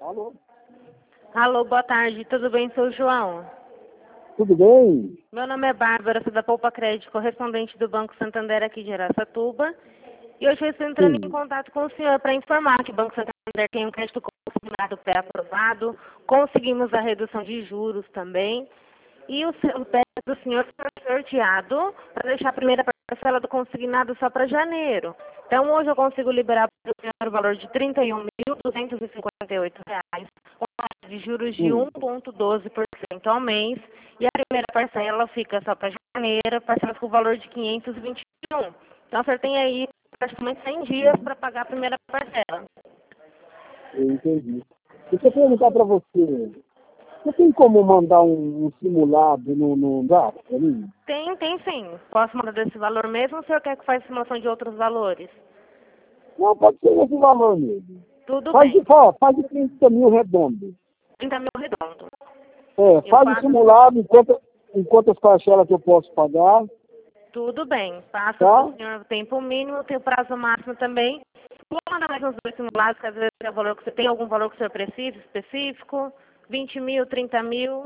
Alô? Alô, boa tarde, tudo bem, sou o João? Tudo bem? Meu nome é Bárbara, sou da Poupa Crédito, correspondente do Banco Santander aqui de Araçatuba. E hoje eu estou entrando em Sim. contato com o senhor para informar que o Banco Santander tem um crédito consignado pré-aprovado, conseguimos a redução de juros também. E o pé do senhor foi sorteado para deixar a primeira parcela do consignado só para janeiro. Então hoje eu consigo liberar para o senhor o valor de R$ 31.258, com taxa de juros de Sim. 1,12% ao mês. E a primeira parcela fica só para janeiro, parcelas com o valor de 521. Então o senhor tem aí praticamente 100 dias para pagar a primeira parcela. Eu entendi. Deixa eu perguntar para você. Você tem como mandar um simulado no WhatsApp para mim? Tem sim. Posso mandar desse valor mesmo ou o senhor quer que faça simulação de outros valores? Não, pode ser esse valor mesmo. Tudo Faz bem. faz de 30 mil redondo. 30 mil redondo. Eu Faz o passo, simulado enquanto as parcelas que eu posso pagar, tudo bem. Passo para tá? o senhor o tempo mínimo, tem o prazo máximo também. Vou mandar mais uns dois simulados, que às vezes é o valor que você tem algum valor que o senhor precisa específico. 20 mil, 30 mil.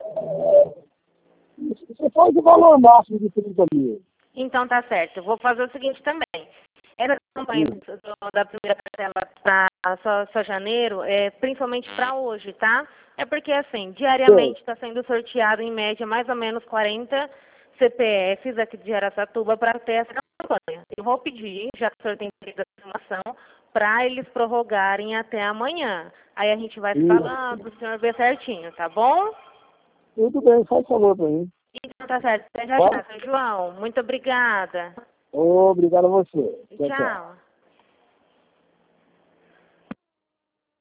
Você faz o valor máximo de 30 mil. Então tá certo. Eu vou fazer o seguinte também. Essa campanha Sim. da primeira parcela para só janeiro, principalmente para hoje, tá? É porque, assim, Certo. diariamente está sendo sorteado, em média, mais ou menos 40 CPFs aqui de Araçatuba para ter essa campanha. Eu vou pedir, já que o senhor tem pedido a informação, para eles prorrogarem até amanhã. Aí a gente vai se falando, o senhor vê certinho, tá bom? Tudo bem, faz favor para mim. Então tá certo. Até já, Tá? já, seu João. Muito obrigada. Obrigado a você. Tchau, tchau. Tchau.